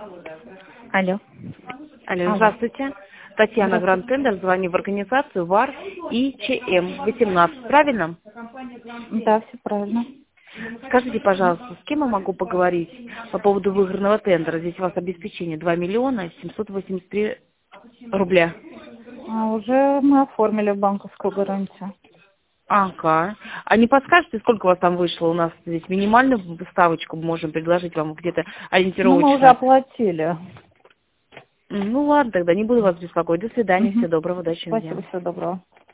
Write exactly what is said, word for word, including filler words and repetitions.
Алло. Алло, Алло. здравствуйте. Татьяна Здравствуйте. Грантендер, звоню в организацию ВАР и ЧМ восемнадцать, правильно? Да, все правильно. Скажите, пожалуйста, с кем я могу поговорить по поводу выигранного тендера? Здесь у вас обеспечение два миллиона семьсот восемьдесят три рубля. А, уже мы оформили банковскую гарантию. Ага. А не подскажете, сколько у вас там вышло? У нас здесь минимальную ставочку можем предложить вам где-то Ну, мы уже ориентировочно. оплатили. М, Ну ладно, тогда не буду вас беспокоить. До свидания, Мгм. всего доброго, удачного дня. Спасибо, всего доброго.